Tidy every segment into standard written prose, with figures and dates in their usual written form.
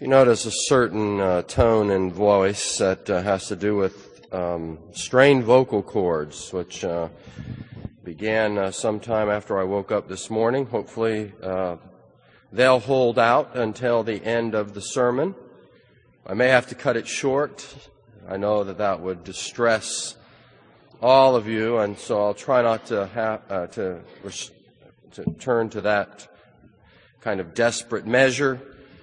You notice a certain tone and voice that has to do with strained vocal cords, which began sometime after I woke up this morning. Hopefully they'll hold out until the end of the sermon. I may have to cut it short. I know that would distress all of you, and so I'll try not to turn to that kind of desperate measure.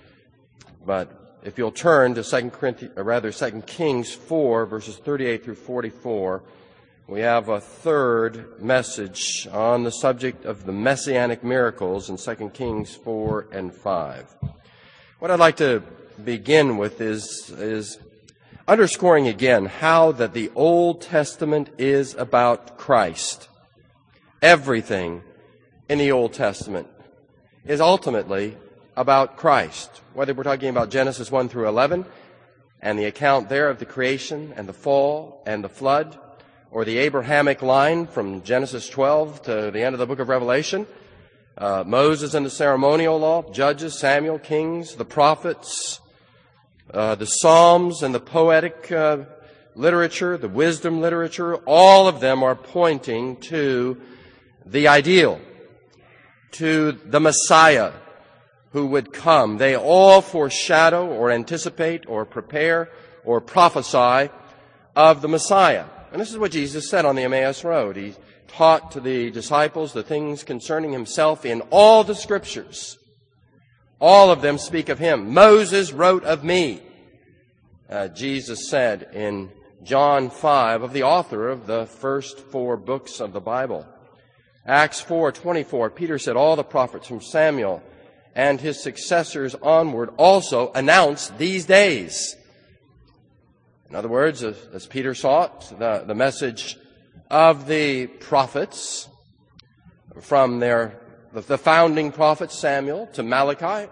But if you'll turn to 2 Kings 4, verses 38 through 44, we have a third message on the subject of the messianic miracles in 2 Kings 4 and 5. What I'd like to begin with is underscoring again how that the Old Testament is about Christ. Everything in the Old Testament is ultimately about Christ. Whether we're talking about Genesis 1 through 11 and the account there of the creation and the fall and the flood, or the Abrahamic line from Genesis 12 to the end of the book of Revelation, Moses and the ceremonial law, Judges, Samuel, Kings, the prophets, the Psalms and the poetic literature, the wisdom literature, all of them are pointing to the ideal, to the Messiah who would come. They all foreshadow or anticipate or prepare or prophesy of the Messiah. And this is what Jesus said on the Emmaus Road. He taught to the disciples the things concerning himself in all the Scriptures. All of them speak of him. Moses wrote of me, Jesus said in John 5, of the author of the first 4 books of the Bible. Acts 4:24, Peter said, all the prophets from Samuel and his successors onward also announced these days. In other words, as Peter saw it, the message of the prophets from the founding prophet Samuel to Malachi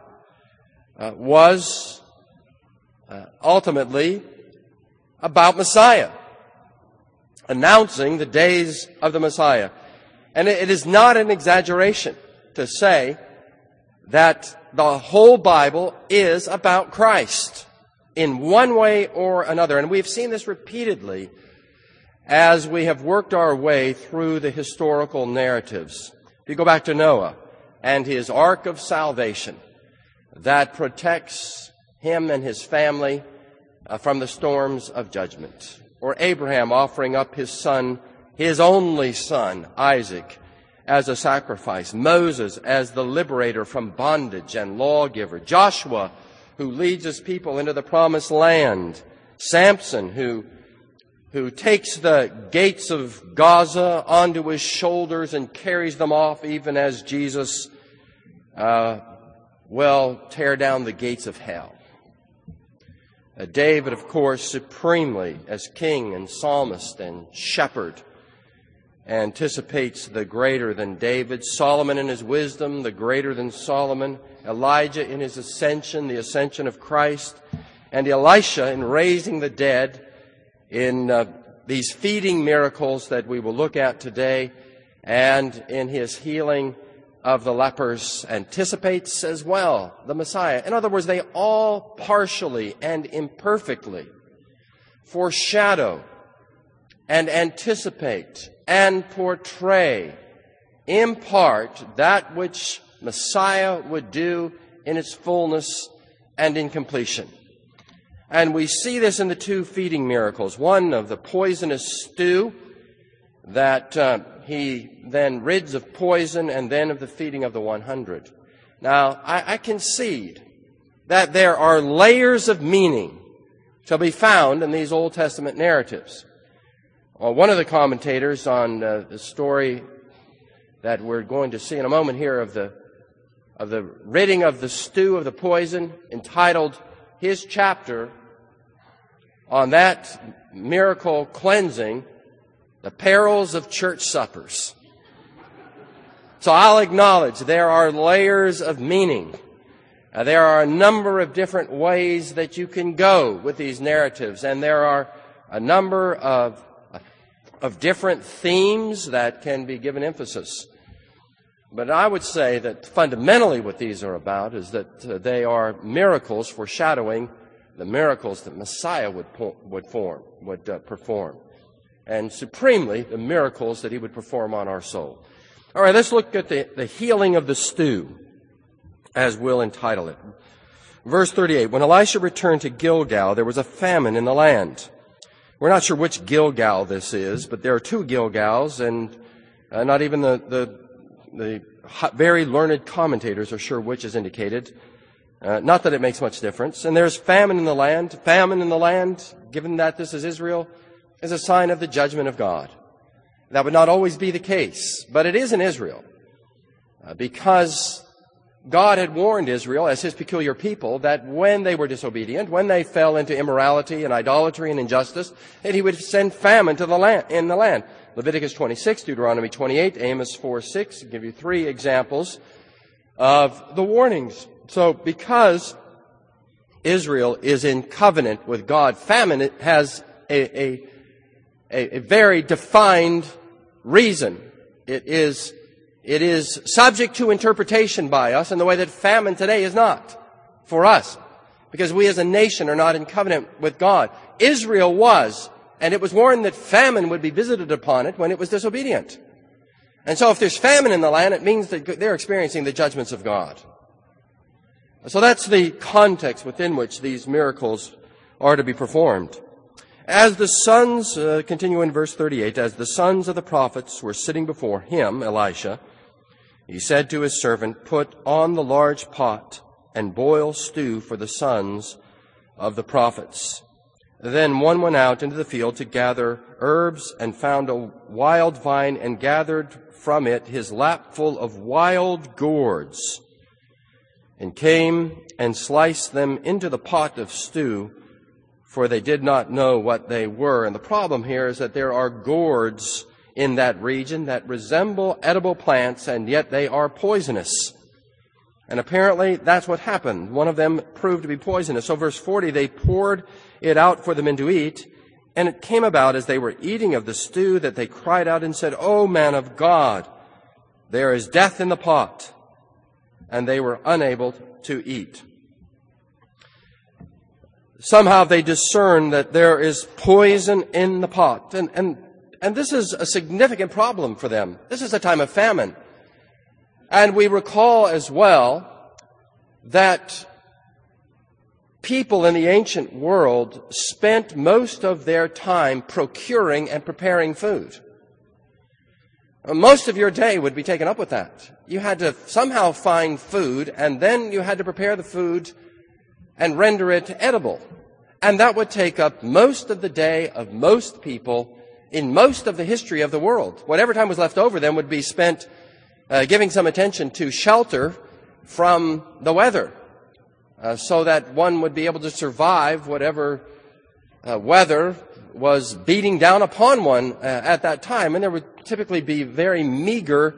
was ultimately about Messiah, announcing the days of the Messiah. And it is not an exaggeration to say that the whole Bible is about Christ in one way or another. And we've seen this repeatedly as we have worked our way through the historical narratives. If you go back to Noah and his ark of salvation that protects him and his family from the storms of judgment, or Abraham offering up his son, his only son, Isaac, as a sacrifice, Moses as the liberator from bondage and lawgiver, Joshua who leads his people into the promised land, Samson who takes the gates of Gaza onto his shoulders and carries them off, even as Jesus will tear down the gates of hell. David, of course, supremely as king and psalmist and shepherd, anticipates the greater than David, Solomon in his wisdom, the greater than Solomon, Elijah in his ascension, the ascension of Christ, and Elisha in raising the dead in these feeding miracles that we will look at today, and in his healing of the lepers anticipates as well the Messiah. In other words, they all partially and imperfectly foreshadow and anticipate and portray, in part, that which Messiah would do in its fullness and in completion. And we see this in the 2 feeding miracles. One of the poisonous stew that he then rids of poison, and then of the feeding of the 100. Now, I concede that there are layers of meaning to be found in these Old Testament narratives. Well, one of the commentators on the story that we're going to see in a moment here of the ridding of the stew of the poison, entitled his chapter on that miracle cleansing, The Perils of Church Suppers. So I'll acknowledge there are layers of meaning. There are a number of different ways that you can go with these narratives, and there are a number of different themes that can be given emphasis. But I would say that fundamentally what these are about is that they are miracles foreshadowing the miracles that Messiah would perform. And supremely, the miracles that he would perform on our soul. All right, let's look at the healing of the stew, as we'll entitle it. Verse 38, when Elisha returned to Gilgal, there was a famine in the land. We're not sure which Gilgal this is, but there are two Gilgals, and not even the very learned commentators are sure which is indicated. Not that it makes much difference. And there's famine in the land. Famine in the land, given that this is Israel, is a sign of the judgment of God. That would not always be the case, but it is in Israel. Because God had warned Israel as his peculiar people that when they were disobedient, when they fell into immorality and idolatry and injustice, that he would send famine to the land. Leviticus 26, Deuteronomy 28, Amos 4:6 give you three examples of the warnings. So because Israel is in covenant with God, famine has a very defined reason. It is subject to interpretation by us in the way that famine today is not for us, because we as a nation are not in covenant with God. Israel was, and it was warned that famine would be visited upon it when it was disobedient. And so if there's famine in the land, it means that they're experiencing the judgments of God. So that's the context within which these miracles are to be performed. As the sons, continue in verse 38, as the sons of the prophets were sitting before him, Elisha, he said to his servant, put on the large pot and boil stew for the sons of the prophets. Then one went out into the field to gather herbs and found a wild vine and gathered from it his lapful of wild gourds and came and sliced them into the pot of stew, for they did not know what they were. And the problem here is that there are gourds in that region that resemble edible plants, and yet they are poisonous. And apparently that's what happened. One of them proved to be poisonous. So verse 40, they poured it out for the men to eat, and it came about as they were eating of the stew that they cried out and said, O man of God, there is death in the pot. And they were unable to eat. Somehow they discern that there is poison in the pot. And this is a significant problem for them. This is a time of famine. And we recall as well that people in the ancient world spent most of their time procuring and preparing food. Most of your day would be taken up with that. You had to somehow find food, and then you had to prepare the food and render it edible. And that would take up most of the day of most people in most of the history of the world. Whatever time was left over then would be spent giving some attention to shelter from the weather, so that one would be able to survive whatever weather was beating down upon one at that time. And there would typically be very meager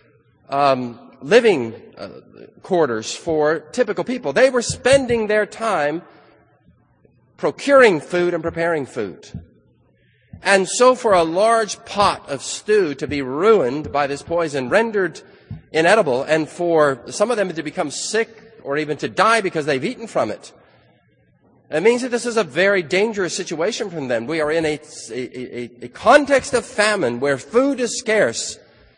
living quarters for typical people. They were spending their time procuring food and preparing food. And so for a large pot of stew to be ruined by this poison, rendered inedible, and for some of them to become sick or even to die because they've eaten from it, it means that this is a very dangerous situation for them. We are in a context of famine where food is scarce,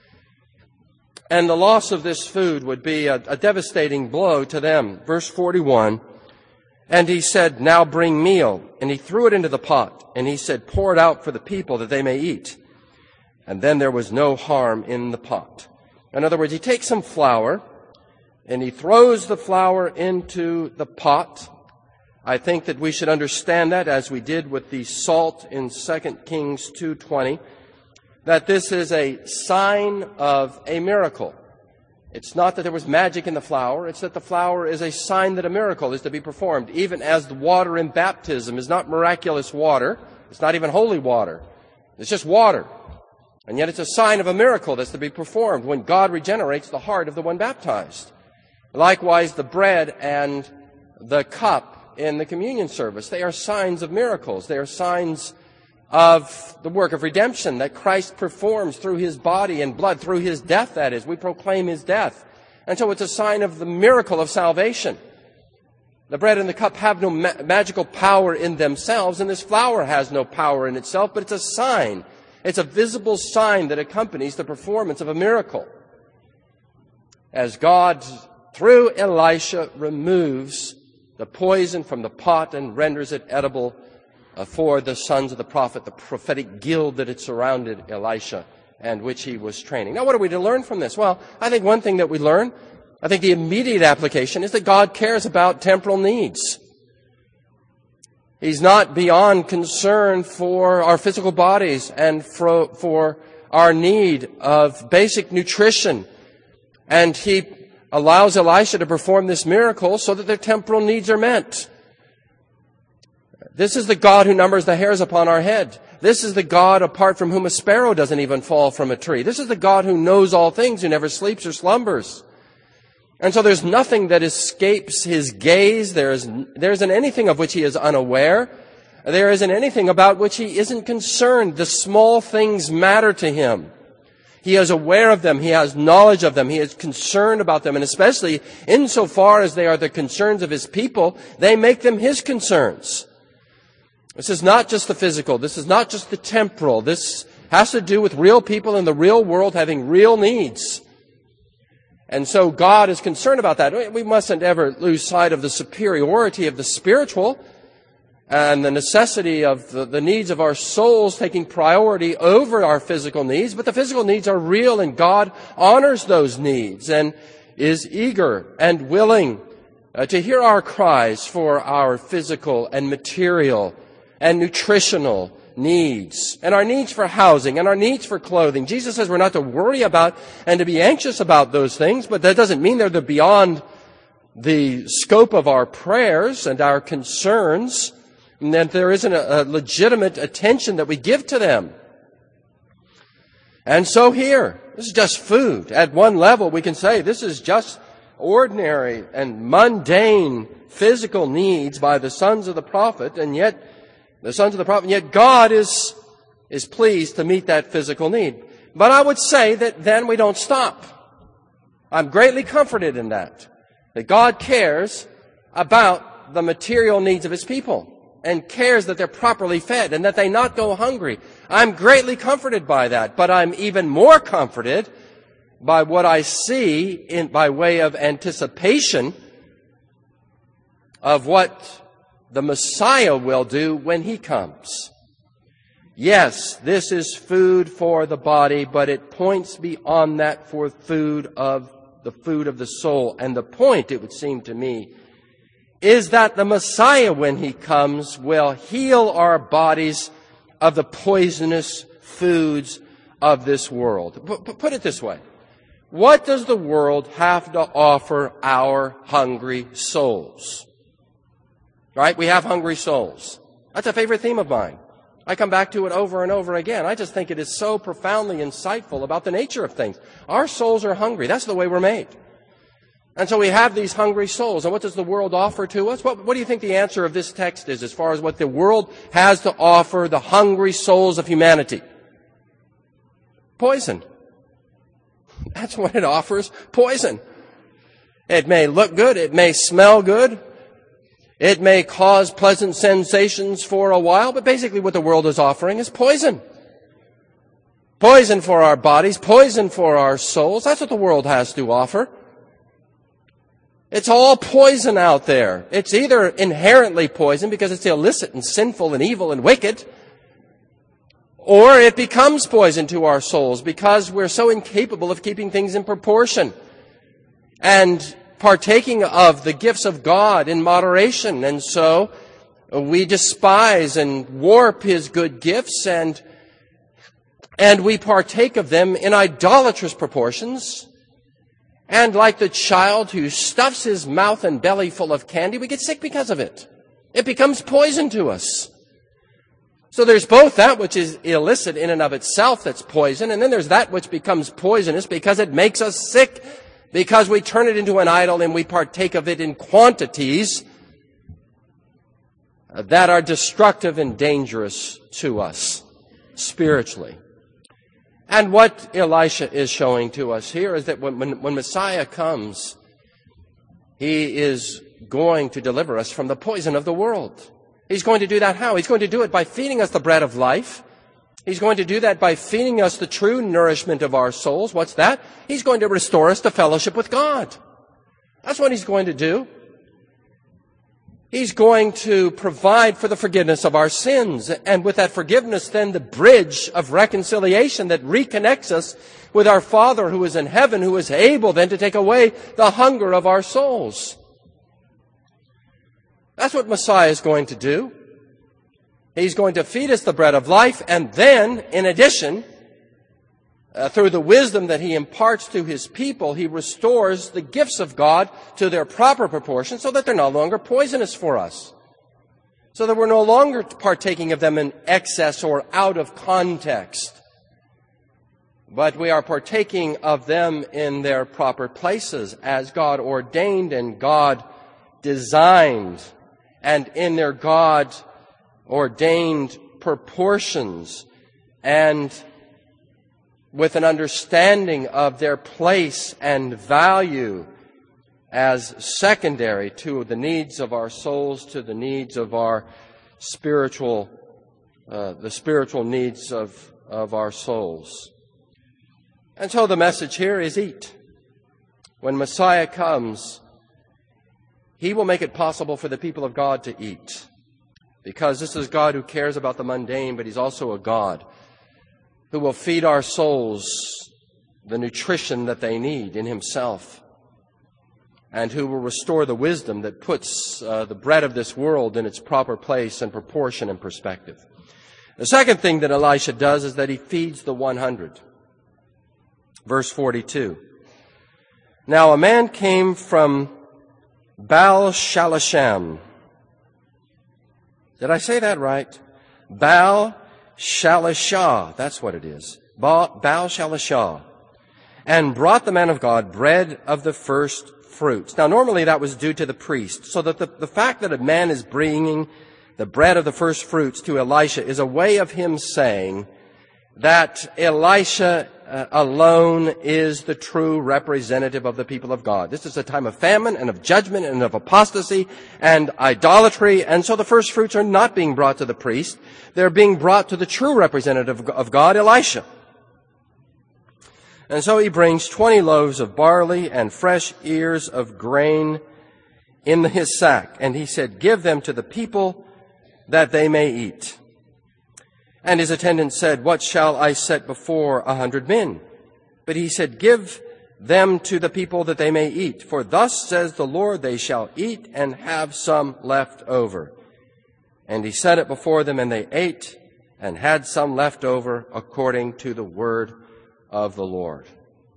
and the loss of this food would be a devastating blow to them. Verse 41, and he said, now bring meal. And he threw it into the pot, and he said, pour it out for the people that they may eat. And then there was no harm in the pot. In other words, he takes some flour, and he throws the flour into the pot. I think that we should understand that, as we did with the salt in 2 Kings 2:20, that this is a sign of a miracle. It's not that there was magic in the flour. It's that the flour is a sign that a miracle is to be performed, even as the water in baptism is not miraculous water. It's not even holy water. It's just water. And yet it's a sign of a miracle that's to be performed when God regenerates the heart of the one baptized. Likewise, the bread and the cup in the communion service, they are signs of miracles. They are signs of the work of redemption that Christ performs through his body and blood, through his death, that is. We proclaim his death. And so it's a sign of the miracle of salvation. The bread and the cup have no magical power in themselves, and this flour has no power in itself, but it's a sign. It's a visible sign that accompanies the performance of a miracle. As God, through Elisha, removes the poison from the pot and renders it edible for the sons of the prophet, the prophetic guild that had surrounded Elisha and which he was training. Now, what are we to learn from this? Well, I think one thing that we learn, I think the immediate application, is that God cares about temporal needs. He's not beyond concern for our physical bodies and for our need of basic nutrition. And he allows Elisha to perform this miracle so that their temporal needs are met. This is the God who numbers the hairs upon our head. This is the God apart from whom a sparrow doesn't even fall from a tree. This is the God who knows all things, who never sleeps or slumbers. And so there's nothing that escapes his gaze. There isn't anything of which he is unaware. There isn't anything about which he isn't concerned. The small things matter to him. He is aware of them. He has knowledge of them. He is concerned about them. And especially insofar as they are the concerns of his people, they make them his concerns. This is not just the physical. This is not just the temporal. This has to do with real people in the real world having real needs. And so God is concerned about that. We mustn't ever lose sight of the superiority of the spiritual and the necessity of the needs of our souls taking priority over our physical needs. But the physical needs are real, and God honors those needs and is eager and willing to hear our cries for our physical and material and nutritional needs, and our needs for housing, and our needs for clothing. Jesus says we're not to worry about and to be anxious about those things, but that doesn't mean they're beyond the scope of our prayers and our concerns, and that there isn't a legitimate attention that we give to them. And so here, this is just food. At one level, we can say this is just ordinary and mundane physical needs by the sons of the prophet, and yet God is pleased to meet that physical need. But I would say that then we don't stop. I'm greatly comforted in that God cares about the material needs of his people and cares that they're properly fed and that they not go hungry. I'm greatly comforted by that, but I'm even more comforted by what I see by way of anticipation of what the Messiah will do when he comes. Yes, this is food for the body, but it points beyond that for the food of the soul. And the point, it would seem to me, is that the Messiah, when he comes, will heal our bodies of the poisonous foods of this world. Put it this way. What does the world have to offer our hungry souls? Right? We have hungry souls. That's a favorite theme of mine. I come back to it over and over again. I just think it is so profoundly insightful about the nature of things. Our souls are hungry. That's the way we're made. And so we have these hungry souls. And what does the world offer to us? What do you think the answer of this text is as far as what the world has to offer the hungry souls of humanity? Poison. That's what it offers. Poison. It may look good. It may smell good. It may cause pleasant sensations for a while, but basically what the world is offering is poison. Poison for our bodies, poison for our souls. That's what the world has to offer. It's all poison out there. It's either inherently poison because it's illicit and sinful and evil and wicked, or it becomes poison to our souls because we're so incapable of keeping things in proportion and partaking of the gifts of God in moderation. And so we despise and warp his good gifts and we partake of them in idolatrous proportions. And like the child who stuffs his mouth and belly full of candy, we get sick because of it. It becomes poison to us. So there's both that which is illicit in and of itself that's poison, and then there's that which becomes poisonous because it makes us sick, because we turn it into an idol and we partake of it in quantities that are destructive and dangerous to us. spiritually. And what Elisha is showing to us here is that when Messiah comes, he is going to deliver us from the poison of the world. He's going to do that how? He's going to do it by feeding us the bread of life. He's going to do that by feeding us the true nourishment of our souls. What's that? He's going to restore us to fellowship with God. That's what he's going to do. He's going to provide for the forgiveness of our sins. And with that forgiveness, then the bridge of reconciliation that reconnects us with our Father who is in heaven, who is able then to take away the hunger of our souls. That's what Messiah is going to do. He's going to feed us the bread of life, and then, in addition, through the wisdom that he imparts to his people, he restores the gifts of God to their proper proportion so that they're no longer poisonous for us. So that we're no longer partaking of them in excess or out of context. But we are partaking of them in their proper places as God ordained and God designed, and in their God ordained proportions, and with an understanding of their place and value as secondary to the needs of our souls, to the needs of our spiritual, the spiritual needs of our souls. And so the message here is eat. When Messiah comes, he will make it possible for the people of God to eat. Because this is God who cares about the mundane, but he's also a God who will feed our souls the nutrition that they need in himself, and who will restore the wisdom that puts the bread of this world in its proper place and proportion and perspective. The second thing that Elisha does is that he feeds the 100. Verse 42. Now a man came from Baal Shalisham. Did I say that right? Baal Shalishah. That's what it is. Baal Shalishah. And brought the man of God bread of the first fruits. Now, normally that was due to the priest. So that the fact that a man is bringing the bread of the first fruits to Elisha is a way of him saying that Elisha alone is the true representative of the people of God. This is a time of famine and of judgment and of apostasy and idolatry, and so the first fruits are not being brought to the priest. They're being brought to the true representative of God, Elisha. And so he brings 20 loaves of barley and fresh ears of grain in his sack, and he said, "Give them to the people that they may eat." And his attendant said, "What shall I set before 100 men?" But he said, "Give them to the people that they may eat. For thus says the Lord, they shall eat and have some left over." And he set it before them, and they ate and had some left over according to the word of the Lord.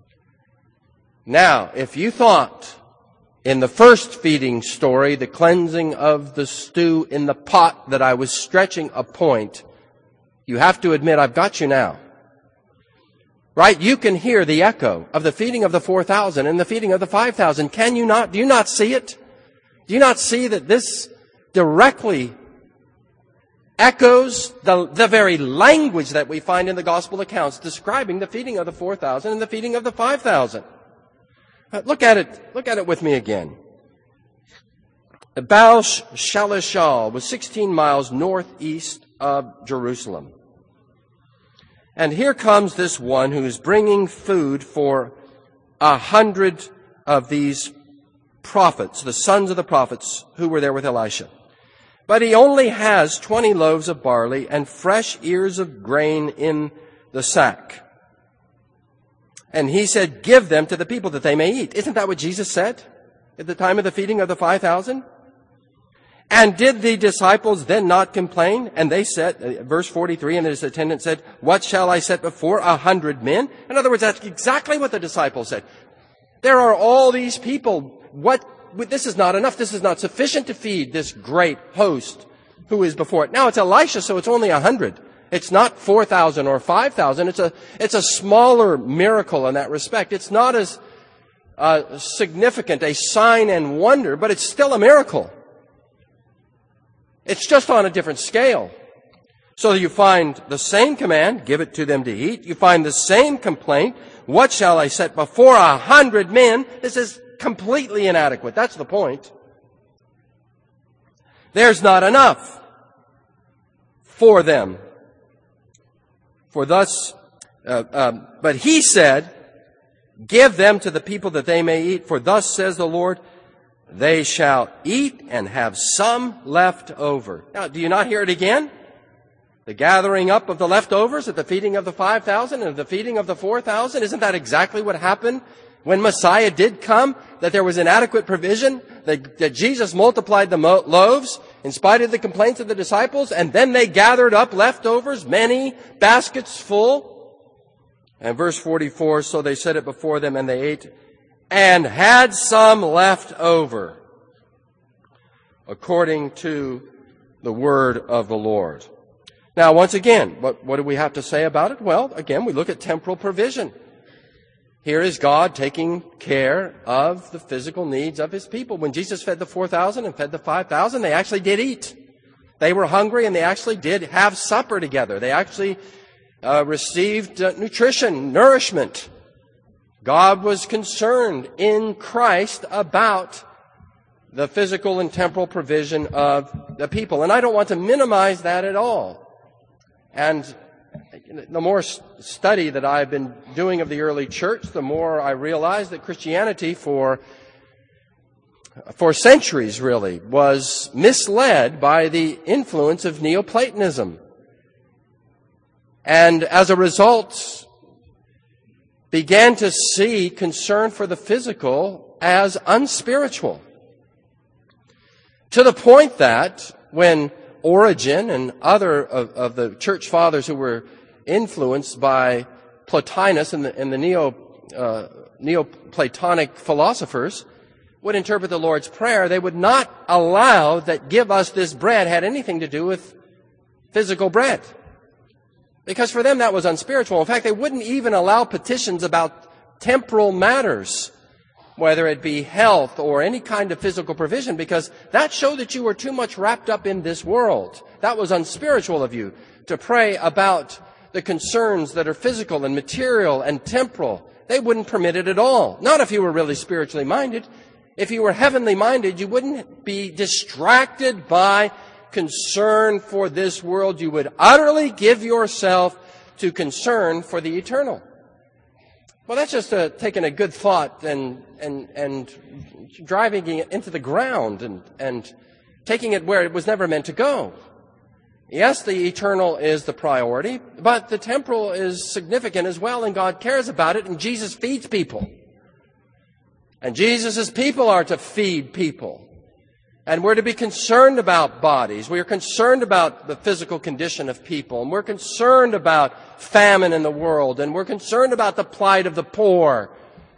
Now, if you thought in the first feeding story, the cleansing of the stew in the pot, that I was stretching a point, you have to admit I've got you now. Right? You can hear the echo of the feeding of the 4,000 and the feeding of the 5,000. Can you not? Do you not see it? Do you not see that this directly echoes the very language that we find in the gospel accounts describing the feeding of the 4,000 and the feeding of the 5,000? Look at it with me again. Baal Shalishah was 16 miles northeast of Jerusalem. And here comes this one who is bringing food for 100 of these prophets, the sons of the prophets who were there with Elisha. But he only has 20 loaves of barley and fresh ears of grain in the sack. And he said, "Give them to the people that they may eat." Isn't that what Jesus said at the time of the feeding of the 5,000? And did the disciples then not complain? And they said, verse 43, and his attendant said, "What shall I set before 100 men?" In other words, that's exactly what the disciples said. There are all these people. This is not enough. This is not sufficient to feed this great host who is before it. Now it's Elisha, so it's only 100. It's not 4,000 or 5,000. It's a smaller miracle in that respect. It's not as significant a sign and wonder, but it's still a miracle. It's just on a different scale. So you find the same command, give it to them to eat. You find the same complaint, what shall I set before 100 men? This is completely inadequate. That's the point. There's not enough for them. For thus, but he said, give them to the people that they may eat. For thus says the Lord, they shall eat and have some left over. Now, do you not hear it again? The gathering up of the leftovers at the feeding of the 5,000 and the feeding of the 4,000. Isn't that exactly what happened when Messiah did come? That there was inadequate provision, that Jesus multiplied the loaves in spite of the complaints of the disciples, and then they gathered up leftovers, many baskets full. And verse 44, so they set it before them and they ate and had some left over, according to the word of the Lord. Now, once again, what do we have to say about it? Well, again, we look at temporal provision. Here is God taking care of the physical needs of His people. When Jesus fed the 4,000 and fed the 5,000, they actually did eat. They were hungry and they actually did have supper together. They actually received nutrition, nourishment. God was concerned in Christ about the physical and temporal provision of the people. And I don't want to minimize that at all. And the more study that I've been doing of the early church, the more I realize that Christianity for centuries really was misled by the influence of Neoplatonism. And as a result, began to see concern for the physical as unspiritual. To the point that when Origen and other of the church fathers who were influenced by Plotinus and the Neoplatonic philosophers would interpret the Lord's Prayer, they would not allow that give us this bread had anything to do with physical bread. Because for them that was unspiritual. In fact, they wouldn't even allow petitions about temporal matters, whether it be health or any kind of physical provision, because that showed that you were too much wrapped up in this world. That was unspiritual of you to pray about the concerns that are physical and material and temporal. They wouldn't permit it at all. Not if you were really spiritually minded. If you were heavenly minded, you wouldn't be distracted by concern for this world. You would utterly give yourself to concern for the eternal. Well, that's just taking a good thought and driving it into the ground and taking it where it was never meant to go. Yes, the eternal is the priority, but the temporal is significant as well, and God cares about it, and Jesus feeds people. And Jesus' people are to feed people. And we're to be concerned about bodies. We are concerned about the physical condition of people. And we're concerned about famine in the world. And we're concerned about the plight of the poor.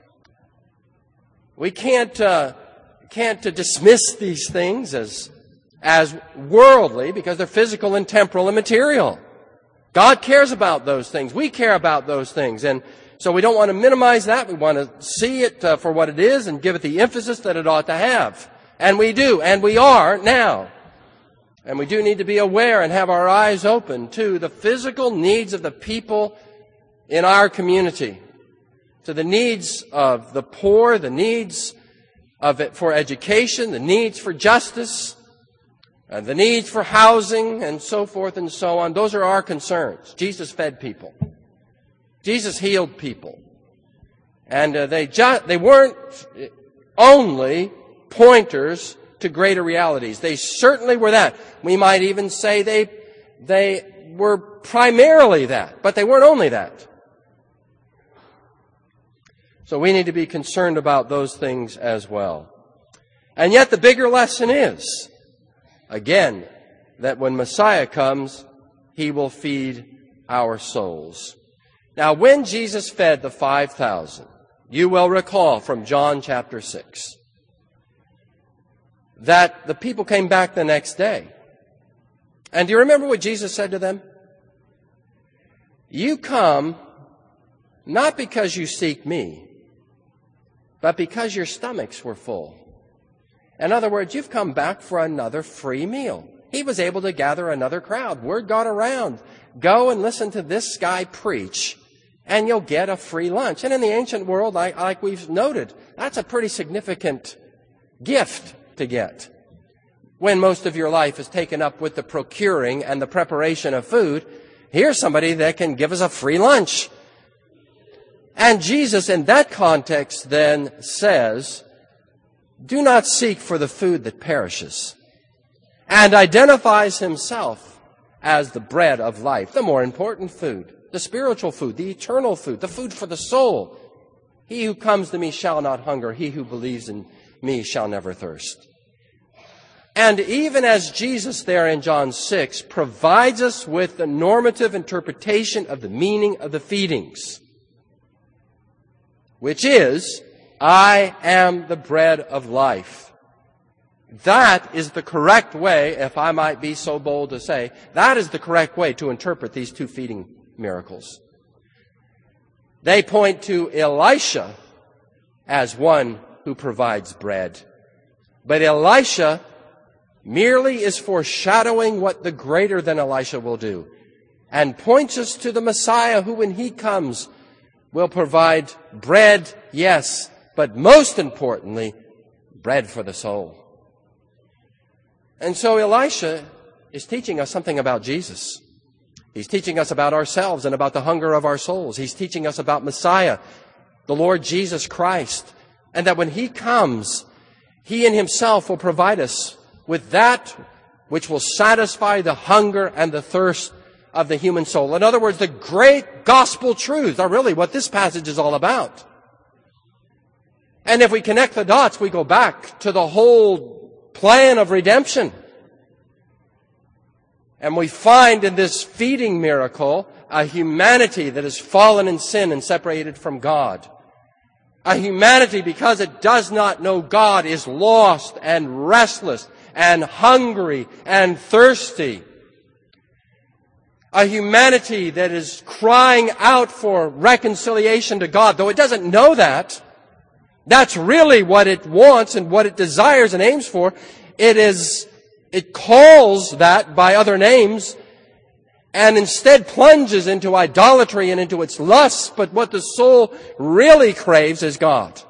We can't dismiss these things as worldly because they're physical and temporal and material. God cares about those things. We care about those things. And so we don't want to minimize that. We want to see it for what it is and give it the emphasis that it ought to have. And we do, and we are now. And we do need to be aware and have our eyes open to the physical needs of the people in our community, to the needs of the poor, the needs of it for education, the needs for justice, the needs for housing, and so forth and so on. Those are our concerns. Jesus fed people. Jesus healed people. And they weren't only pointers to greater realities. They certainly were that. We might even say they were primarily that, but they weren't only that. So we need to be concerned about those things as well. And yet the bigger lesson is, again, that when Messiah comes, He will feed our souls. Now, when Jesus fed the 5,000, you will recall from John chapter 6, that the people came back the next day. And do you remember what Jesus said to them? You come not because you seek me, but because your stomachs were full. In other words, you've come back for another free meal. he was able to gather another crowd. Word got around. Go and listen to this guy preach, and you'll get a free lunch. And in the ancient world, like we've noted, that's a pretty significant gift to get. When most of your life is taken up with the procuring and the preparation of food, here's somebody that can give us a free lunch. And Jesus, in that context, then says, do not seek for the food that perishes, and identifies himself as the bread of life, the more important food, the spiritual food, the eternal food, the food for the soul. He who comes to me shall not hunger. He who believes in me shall never thirst. And even as Jesus there in John 6 provides us with the normative interpretation of the meaning of the feedings, which is, I am the bread of life. That is the correct way, if I might be so bold to say, that is the correct way to interpret these two feeding miracles. They point to Elisha as one who provides bread. But Elisha merely is foreshadowing what the greater than Elisha will do, and points us to the Messiah who, when he comes, will provide bread, yes, but most importantly, bread for the soul. And so Elisha is teaching us something about Jesus. He's teaching us about ourselves and about the hunger of our souls. He's teaching us about Messiah, the Lord Jesus Christ, and that when he comes, he in himself will provide us with that which will satisfy the hunger and the thirst of the human soul. In other words, the great gospel truths are really what this passage is all about. And if we connect the dots, we go back to the whole plan of redemption. And we find in this feeding miracle a humanity that has fallen in sin and separated from God. A humanity, because it does not know God, is lost and restless and hungry and thirsty. A humanity that is crying out for reconciliation to God, though it doesn't know that. That's really what it wants and what it desires and aims for. It calls that by other names and instead plunges into idolatry and into its lusts. But what the soul really craves is God.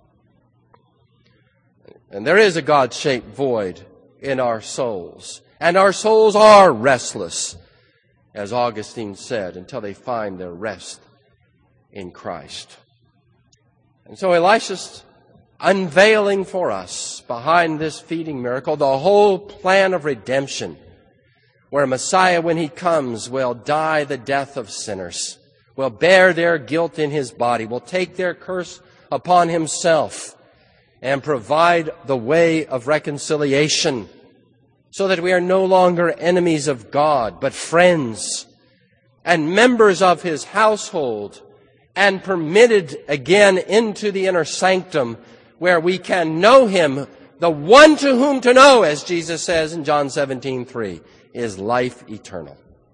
And there is a God-shaped void in our souls. And our souls are restless, as Augustine said, until they find their rest in Christ. And so Elisha's unveiling for us behind this feeding miracle the whole plan of redemption, where Messiah, when he comes, will die the death of sinners, will bear their guilt in his body, will take their curse upon himself, and provide the way of reconciliation, so that we are no longer enemies of God, but friends and members of his household, and permitted again into the inner sanctum, where we can know him, the one to whom to know, as Jesus says in John 17:3, is life eternal.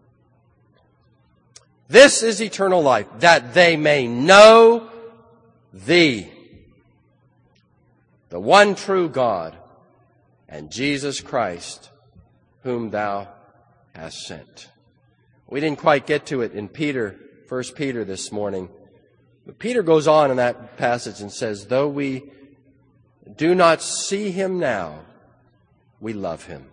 This is eternal life, that they may know thee, the one true God, and Jesus Christ, whom thou hast sent. We didn't quite get to it in 1 Peter this morning. But Peter goes on in that passage and says, though we do not see him now, we love him.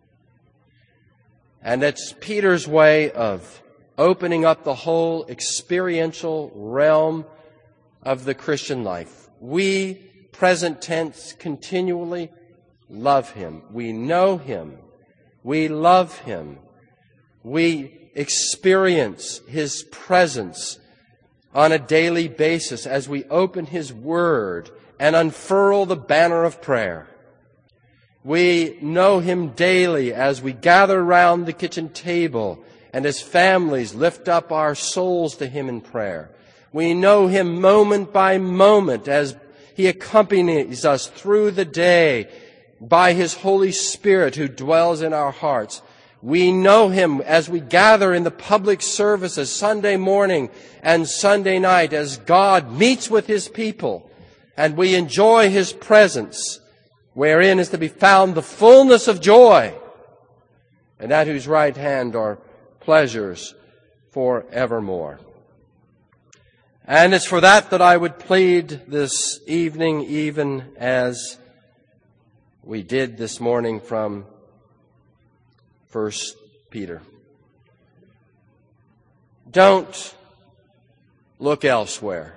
And that's Peter's way of opening up the whole experiential realm of the Christian life. We, present tense, continually love him. We know him. We love him. We experience his presence on a daily basis as we open his word and unfurl the banner of prayer. We know him daily as we gather round the kitchen table and as families lift up our souls to him in prayer. We know him moment by moment as he accompanies us through the day by his Holy Spirit who dwells in our hearts. We know him as we gather in the public services Sunday morning and Sunday night as God meets with his people, and we enjoy his presence, wherein is to be found the fullness of joy. and at whose right hand are pleasures forevermore. And it's for that I would plead this evening, even as we did this morning from 1 Peter. Don't look elsewhere.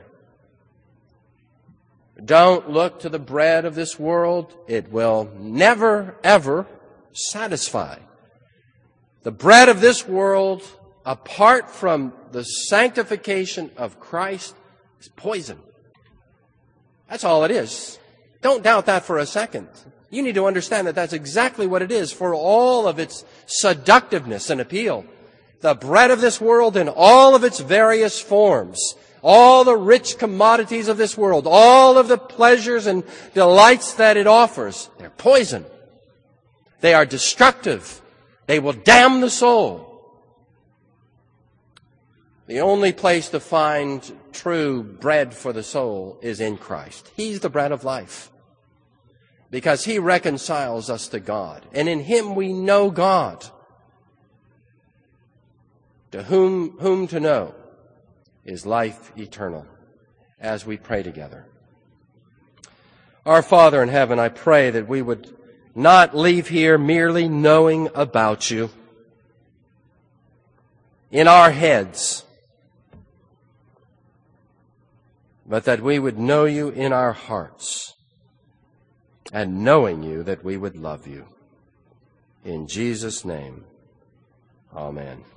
Don't look to the bread of this world. It will never, ever satisfy. The bread of this world, apart from the sanctification of Christ, is poison. That's all it is. Don't doubt that for a second. You need to understand that that's exactly what it is, for all of its seductiveness and appeal. The bread of this world in all of its various forms, all the rich commodities of this world, all of the pleasures and delights that it offers, they're poison. They are destructive. They will damn the soul. The only place to find true bread for the soul is in Christ. He's the bread of life, because He reconciles us to God. And in Him we know God. To whom to know is life eternal, as we pray together. Our Father in heaven, I pray that we would not leave here merely knowing about You in our heads, but that we would know You in our hearts, and knowing You, that we would love You. In Jesus' name, amen.